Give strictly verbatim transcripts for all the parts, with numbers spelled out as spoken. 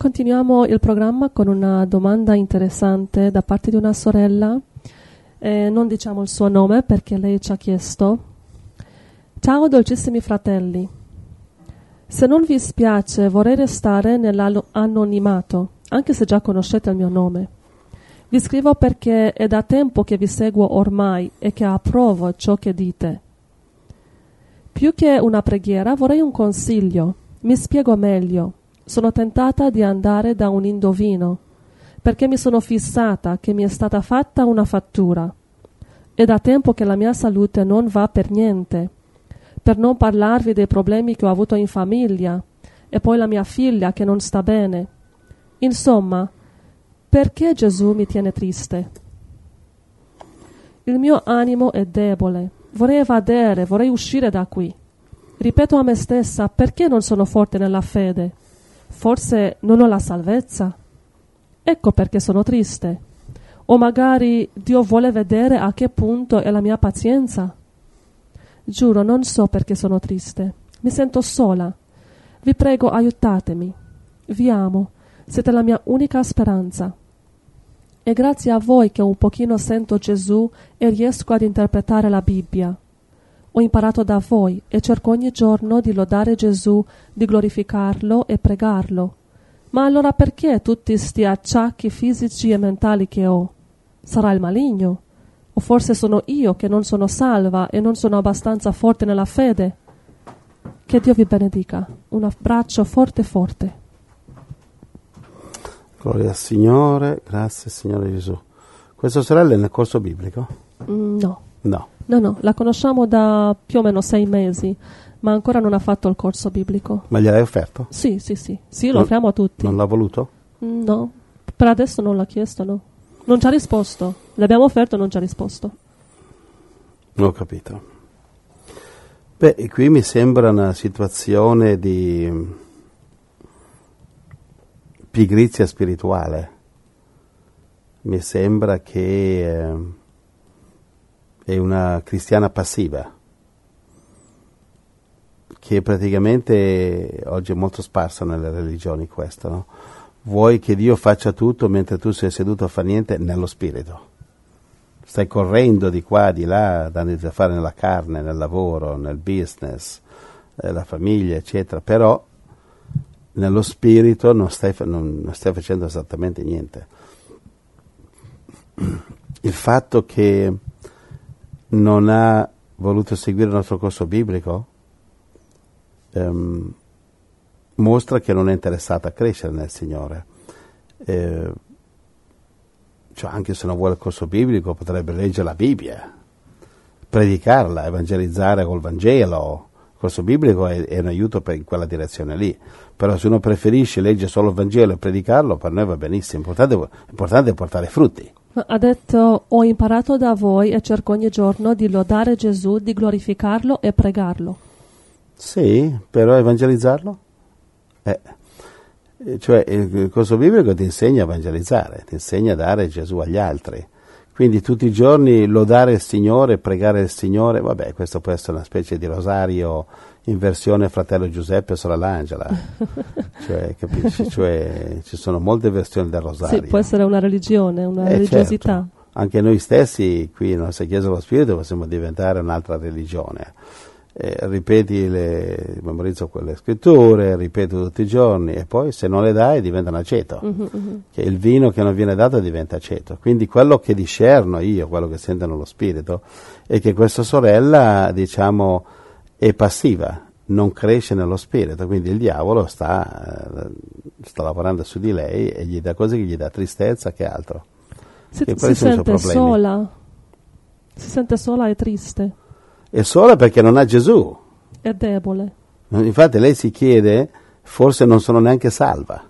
Continuiamo il programma con una domanda interessante da parte di una sorella. Eh, non diciamo il suo nome perché lei ci ha chiesto: ciao dolcissimi fratelli, se non vi spiace vorrei restare nell'anonimato, anche se già conoscete il mio nome. Vi scrivo perché è da tempo che vi seguo ormai e che approvo ciò che dite. Più che una preghiera vorrei un consiglio. Mi spiego meglio. Sono tentata di andare da un indovino, perché mi sono fissata che mi è stata fatta una fattura. È da tempo che la mia salute non va per niente, per non parlarvi dei problemi che ho avuto in famiglia, e poi la mia figlia che non sta bene. Insomma, perché Gesù mi tiene triste? Il mio animo è debole, vorrei evadere, vorrei uscire da qui. Ripeto a me stessa, perché non sono forte nella fede? Forse non ho la salvezza? Ecco perché sono triste. O magari Dio vuole vedere a che punto è la mia pazienza? Giuro, non so perché sono triste. Mi sento sola. Vi prego, aiutatemi. Vi amo. Siete la mia unica speranza. È grazie a voi che un pochino sento Gesù e riesco ad interpretare la Bibbia. Ho imparato da voi e cerco ogni giorno di lodare Gesù, di glorificarlo e pregarlo. Ma allora perché tutti sti acciacchi fisici e mentali che ho? Sarà il maligno? O forse sono io che non sono salva e non sono abbastanza forte nella fede? Che Dio vi benedica. Un abbraccio forte forte. Gloria al Signore, grazie Signore Gesù. Questa sorella è nel corso biblico? Mm, no. No. No, no, la conosciamo da più o meno sei mesi, ma ancora non ha fatto il corso biblico. Ma gliel'hai offerto? Sì, sì, sì. Sì, lo non, offriamo a tutti. Non l'ha voluto? No, per adesso non l'ha chiesto, no. Non ci ha risposto. L'abbiamo offerto e non ci ha risposto. Non ho capito. Beh, qui mi sembra una situazione di pigrizia spirituale. Mi sembra che eh, è una cristiana passiva, che praticamente oggi è molto sparsa nelle religioni questo, no? Vuoi che Dio faccia tutto mentre tu sei seduto a fare niente nello spirito. Stai correndo di qua, di là, dando da fare nella carne, nel lavoro, nel business, nella famiglia, eccetera, però nello spirito non stai, non, non stai facendo esattamente niente. Il fatto che non ha voluto seguire il nostro corso biblico ehm, mostra che non è interessata a crescere nel Signore. Eh, cioè anche se non vuole il corso biblico potrebbe leggere la Bibbia, predicarla, evangelizzare col Vangelo. Il corso biblico è, è un aiuto per, in quella direzione lì, però se uno preferisce leggere solo il Vangelo e predicarlo, per noi va benissimo. L'importante, l'importante è portare frutti. Ha detto: ho imparato da voi e cerco ogni giorno di lodare Gesù, di glorificarlo e pregarlo. Sì, però evangelizzarlo? Eh, cioè il corso biblico ti insegna a evangelizzare, ti insegna a dare Gesù agli altri. Quindi tutti i giorni lodare il Signore, pregare il Signore, vabbè, questo può essere una specie di rosario in versione fratello Giuseppe e sorella Angela. Cioè, capisci? Cioè, ci sono molte versioni del rosario. Sì, può essere una religione, una eh, religiosità. Certo. Anche noi stessi qui nella nostra Chiesa dello Spirito possiamo diventare un'altra religione. Eh, ripeti, le, memorizzo quelle scritture, ripeto tutti i giorni e poi se non le dai diventano aceto. Uh-huh, uh-huh. Che il vino che non viene dato diventa aceto. Quindi quello che discerno io, quello che sento nello spirito, è che questa sorella, diciamo, è passiva, non cresce nello spirito, quindi il diavolo sta, sta lavorando su di lei e gli dà cose che gli dà tristezza, che altro. Si, che si sente sola, si sente sola e triste. È sola perché non ha Gesù. È debole. Infatti lei si chiede, forse non sono neanche salva.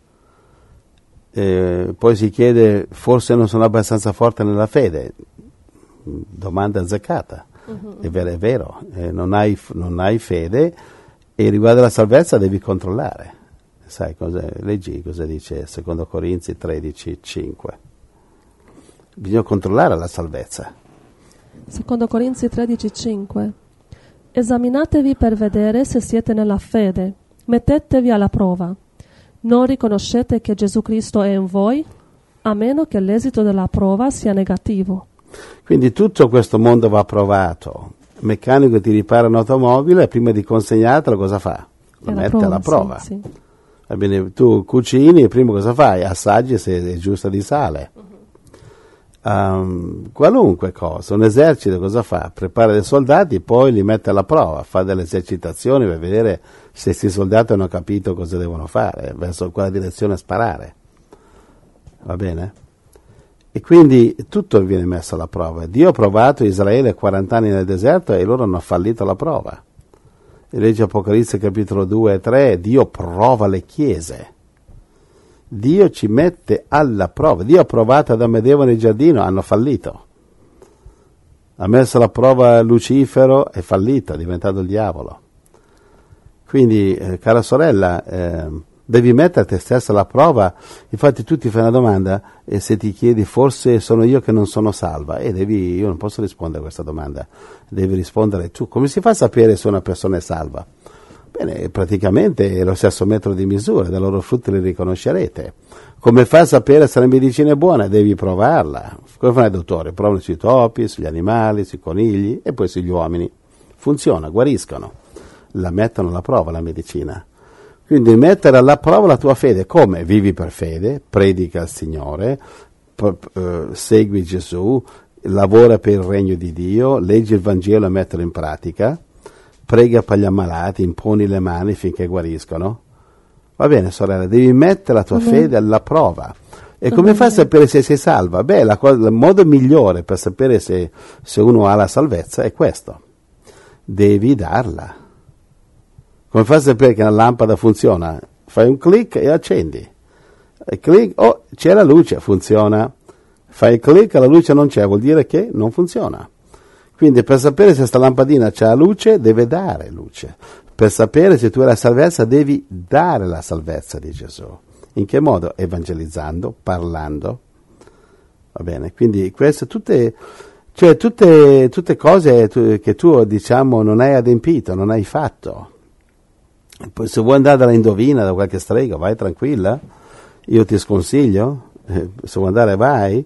Eh, poi si chiede, forse non sono abbastanza forte nella fede. Domanda azzeccata. Uh-huh. È vero, è vero. Eh, non hai, non hai fede e riguardo alla salvezza devi controllare. Sai cosa? Leggi cosa dice secondo Corinzi tredici cinque. Bisogna controllare la salvezza. Secondo Corinzi tredici cinque. Esaminatevi per vedere se siete nella fede, mettetevi alla prova. Non riconoscete che Gesù Cristo è in voi, a meno che l'esito della prova sia negativo. Quindi tutto questo mondo va provato. Il meccanico ti ripara un'automobile e prima di consegnartela cosa fa? Lo mette prova, alla prova. Sì, sì. Va bene, tu cucini e prima cosa fai? Assaggi se è giusta di sale. Uh-huh. Um, qualunque cosa, un esercito cosa fa? Prepara dei soldati, poi li mette alla prova, fa delle esercitazioni per vedere se questi soldati hanno capito cosa devono fare, verso quella direzione sparare. Va bene? E quindi tutto viene messo alla prova. Dio ha provato Israele quaranta anni nel deserto e loro hanno fallito la prova. E legge Apocalisse capitolo due e tre, Dio prova le chiese. Dio ci mette alla prova. Dio ha provato Adamo ed Eva nel giardino, hanno fallito. Ha messo alla prova Lucifero, è fallito, è diventato il diavolo. Quindi, eh, cara sorella, eh, devi mettere te stessa alla prova. Infatti tu ti fai una domanda e se ti chiedi forse sono io che non sono salva, e devi, io non posso rispondere a questa domanda, devi rispondere tu. Come si fa a sapere se una persona è salva? Bene, praticamente è lo stesso metodo di misura, dai loro frutti li riconoscerete. Come fai a sapere se la medicina è buona? Devi provarla. Come fanno i dottori? Provano sui topi, sugli animali, sui conigli e poi sugli uomini. Funziona, guariscono. La mettono alla prova la medicina. Quindi mettere alla prova la tua fede. Come? Vivi per fede, predica al Signore, p- uh, segui Gesù, lavora per il regno di Dio, leggi il Vangelo e mettilo in pratica, prega per gli ammalati, imponi le mani finché guariscono. Va bene, sorella, devi mettere la tua uh-huh. fede alla prova. E come uh-huh. fai a sapere se sei salva? Beh, la cosa, il modo migliore per sapere se, se uno ha la salvezza è questo. Devi darla. Come fai a sapere che una lampada funziona? Fai un clic e accendi. E clic, oh, c'è la luce, funziona. Fai il clic e la luce non c'è, vuol dire che non funziona. Quindi per sapere se questa lampadina c'ha luce, deve dare luce. Per sapere se tu hai la salvezza, devi dare la salvezza di Gesù. In che modo? Evangelizzando, parlando. Va bene, quindi queste tutte, cioè tutte, tutte cose che tu, diciamo, non hai adempito, non hai fatto. Poi se vuoi andare dalla indovina, da qualche strega, vai tranquilla, io ti sconsiglio, eh, se vuoi andare vai,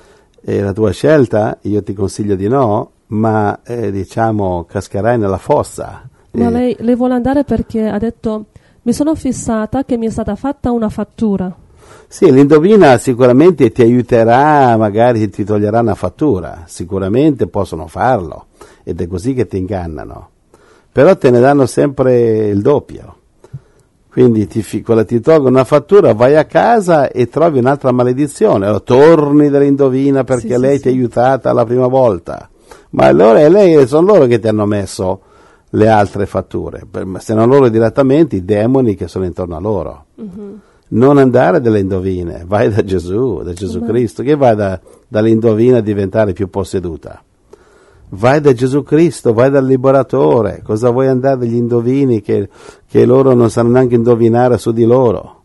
è la tua scelta, io ti consiglio di no, ma eh, diciamo cascherai nella fossa. Ma eh, lei, lei vuole andare perché ha detto, mi sono fissata che mi è stata fatta una fattura. Sì, l'indovina sicuramente ti aiuterà, magari ti toglierà una fattura, sicuramente possono farlo, ed è così che ti ingannano. Però te ne danno sempre il doppio. Quindi ti, quella ti tolgono una fattura, vai a casa e trovi un'altra maledizione, allora, torni dall'indovina perché sì, lei sì, ti ha sì. aiutata la prima volta. Ma allora è lei, sono loro che ti hanno messo le altre fatture, se non loro direttamente, i demoni che sono intorno a loro. Uh-huh. Non andare dalle indovine, vai da Gesù, da Gesù uh-huh. Cristo, che vai da, dall'indovina a diventare più posseduta. Vai da Gesù Cristo, vai dal liberatore. Cosa vuoi andare dagli indovini che, che loro non sanno neanche indovinare su di loro?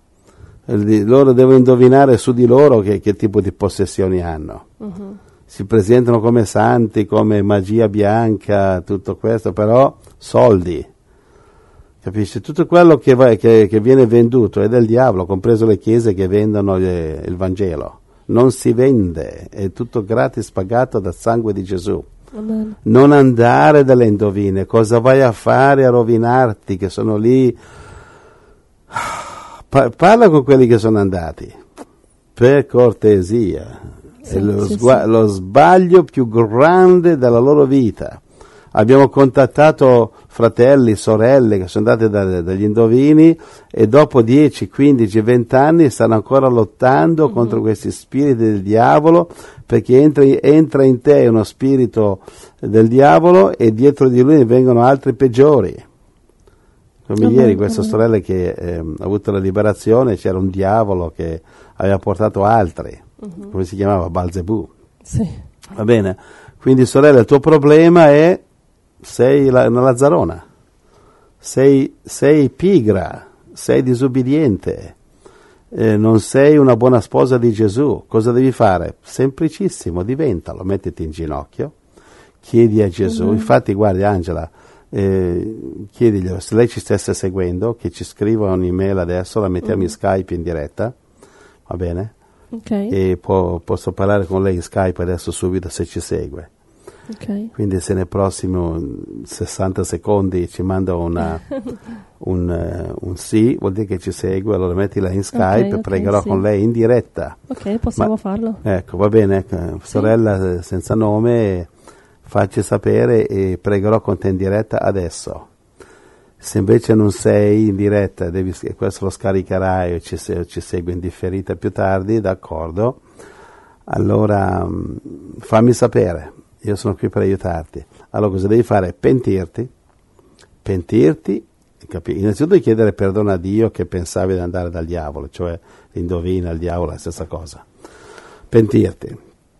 Loro devono indovinare su di loro che, che tipo di possessioni hanno. Uh-huh. Si presentano come santi, come magia bianca, tutto questo, però soldi. Capisci? Tutto quello che, va, che, che viene venduto è del diavolo, compreso le chiese che vendono il, il Vangelo. Non si vende, è tutto gratis pagato dal sangue di Gesù. Amen. Non andare dalle indovine, cosa vai a fare a rovinarti che sono lì? Pa- parla con quelli che sono andati, per cortesia, sì, è lo, sì, sgua- sì. lo sbaglio più grande della loro vita. Abbiamo contattato fratelli, sorelle che sono andati da, dagli indovini e dopo dieci, quindici, venti anni stanno ancora lottando mm-hmm. contro questi spiriti del diavolo, perché entra, entra in te uno spirito del diavolo e dietro di lui ne vengono altri peggiori. Come mm-hmm. ieri questa sorella che eh, ha avuto la liberazione, c'era un diavolo che aveva portato altri, mm-hmm. come si chiamava? Balzebù. Sì. Va bene? Quindi sorella, il tuo problema è sei la, una lazzarona, sei, sei pigra, sei disubbidiente, eh, non sei una buona sposa di Gesù. Cosa devi fare? Semplicissimo, diventalo, mettiti in ginocchio, chiedi a Gesù. Mm-hmm. Infatti guardi Angela, eh, chiediglielo, se lei ci stesse seguendo, che ci scriva un'email adesso, la mettiamo mm. in Skype in diretta, va bene? Okay. E può, posso parlare con lei in Skype adesso subito se ci segue. Okay. Quindi se nei prossimi sessanta secondi ci manda una, un, uh, un sì, vuol dire che ci segue, allora mettila in Skype, okay, okay, pregherò sì. con lei in diretta. Ok, possiamo Ma, farlo. Ecco, va bene, sorella sì. senza nome, facci sapere e pregherò con te in diretta adesso. Se invece non sei in diretta, devi, questo lo scaricherai o ci, ci segui in differita più tardi, d'accordo, allora fammi sapere. Io sono qui per aiutarti. Allora cosa devi fare? Pentirti, pentirti, capi- innanzitutto chiedere perdono a Dio che pensavi di andare dal diavolo, cioè indovina il diavolo è la stessa cosa. Pentirti,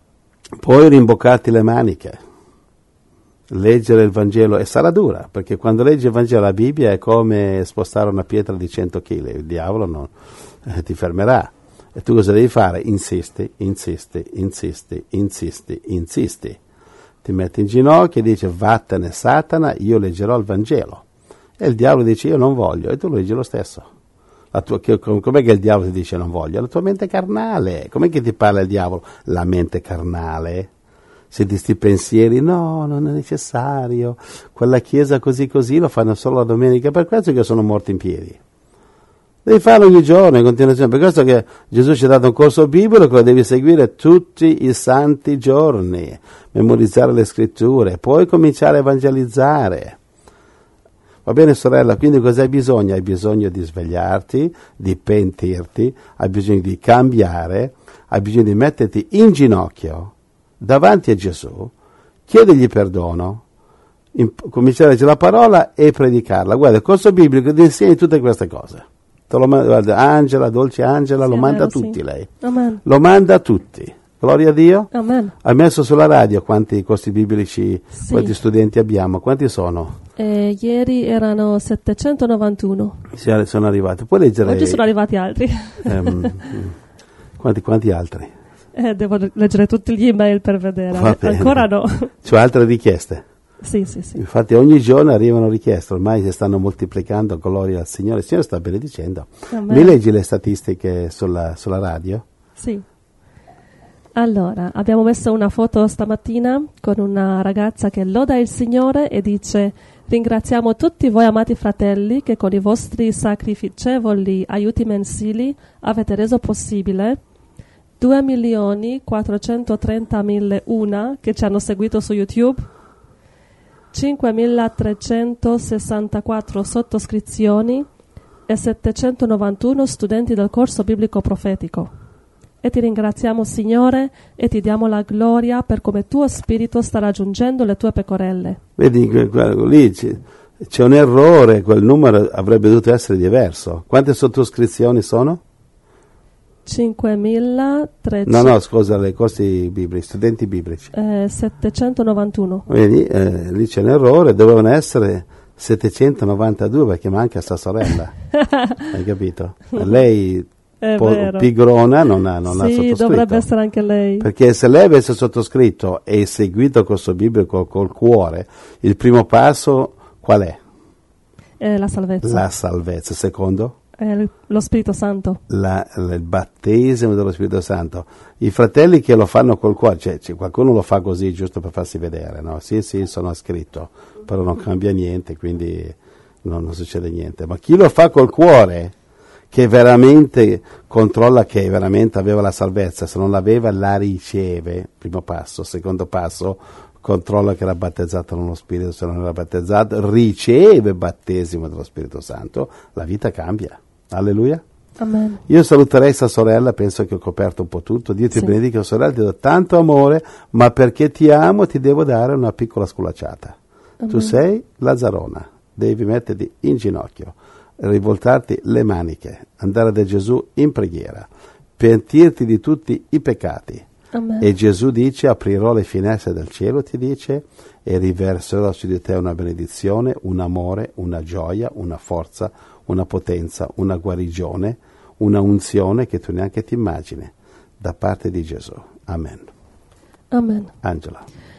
poi rimboccarti le maniche, leggere il Vangelo, e sarà dura, perché quando leggi il Vangelo, la Bibbia è come spostare una pietra di cento chili, il diavolo non eh, ti fermerà. E tu cosa devi fare? Insisti, insisti, insisti, insisti, insisti. Ti metti in ginocchio e dice vattene Satana, io leggerò il Vangelo. E il diavolo dice io non voglio, e tu lo leggi lo stesso. La tua, che, com'è che il diavolo ti dice non voglio? La tua mente carnale. Com'è che ti parla il diavolo? La mente carnale. Senti sti pensieri, no, non è necessario, quella chiesa così così lo fanno solo la domenica, per questo che sono morti in piedi. Devi farlo ogni giorno, in continuazione, per questo che Gesù ci ha dato un corso biblico che lo devi seguire tutti i santi giorni, memorizzare le scritture, poi cominciare a evangelizzare. Va bene sorella, quindi cosa hai bisogno? Hai bisogno di svegliarti, di pentirti, hai bisogno di cambiare, hai bisogno di metterti in ginocchio davanti a Gesù, chiedergli perdono, imp- cominciare a leggere la parola e predicarla. Guarda, il corso biblico ti insegna tutte queste cose. Te lo manda, guarda, Angela, dolce Angela, sì, lo manda vero, a tutti sì. lei. Amen. Lo manda a tutti. Gloria a Dio. Amen. Ha messo sulla radio quanti corsi biblici, sì. quanti studenti abbiamo, quanti sono? Eh, ieri erano settecentonovantuno. Sì, sono arrivati. Puoi leggere? Oggi sono arrivati altri. Ehm, quanti, quanti altri? Eh, devo leggere tutti gli email per vedere. Ancora no. C'ho altre richieste? Sì, sì, sì. Infatti ogni giorno arrivano richieste, ormai si stanno moltiplicando, gloria al Signore. Il Signore sta benedicendo. Amen. Mi leggi le statistiche sulla, sulla radio? Sì. Allora, abbiamo messo una foto stamattina con una ragazza che loda il Signore e dice: ringraziamo tutti voi amati fratelli che con i vostri sacrificevoli aiuti mensili avete reso possibile due milioni quattrocentotrentamila che ci hanno seguito su YouTube, cinquemilatrecentosessantaquattro sottoscrizioni e settecentonovantuno studenti del corso biblico profetico. E ti ringraziamo, Signore, e ti diamo la gloria per come tuo spirito sta raggiungendo le tue pecorelle. Vedi, lì c'è, c'è un errore, quel numero avrebbe dovuto essere diverso. Quante sottoscrizioni sono? cinquemilatrecento. No, no, scusa, le corsi biblici, studenti biblici. Eh, settecentonovantuno. Vedi, eh, lì c'è un errore, dovevano essere settecentonovantadue perché manca sta sorella. Hai capito? Lei... Po- pigrona non ha, non sì, ha sottoscritto. Dovrebbe essere anche lei. Perché se lei avesse sottoscritto e seguito il corso biblico col cuore, il primo passo qual è? È la salvezza. La salvezza. Secondo? È lo Spirito Santo. La, il battesimo dello Spirito Santo. I fratelli che lo fanno col cuore, cioè, cioè qualcuno lo fa così giusto per farsi vedere, no? Sì, sì, sono iscritto, però non cambia niente, quindi non, non succede niente. Ma chi lo fa col cuore, che veramente controlla che veramente aveva la salvezza, se non l'aveva la riceve, primo passo. Secondo passo, controlla che era battezzato nello Spirito, se non era battezzato riceve il battesimo dello Spirito Santo, la vita cambia. Alleluia. Amen. Io saluterei questa sorella, penso che ho coperto un po' tutto. Dio ti sì. benedica, sorella, ti do tanto amore, ma perché ti amo ti devo dare una piccola sculacciata. Amen. Tu sei Lazzarona, devi metterti in ginocchio, rivoltarti le maniche, andare da Gesù in preghiera, pentirti di tutti i peccati. Amen. E Gesù dice: aprirò le finestre del cielo, ti dice, e riverserò su di te una benedizione, un amore, una gioia, una forza, una potenza, una guarigione, una unzione che tu neanche ti immagini da parte di Gesù. Amen. Amen. Angela.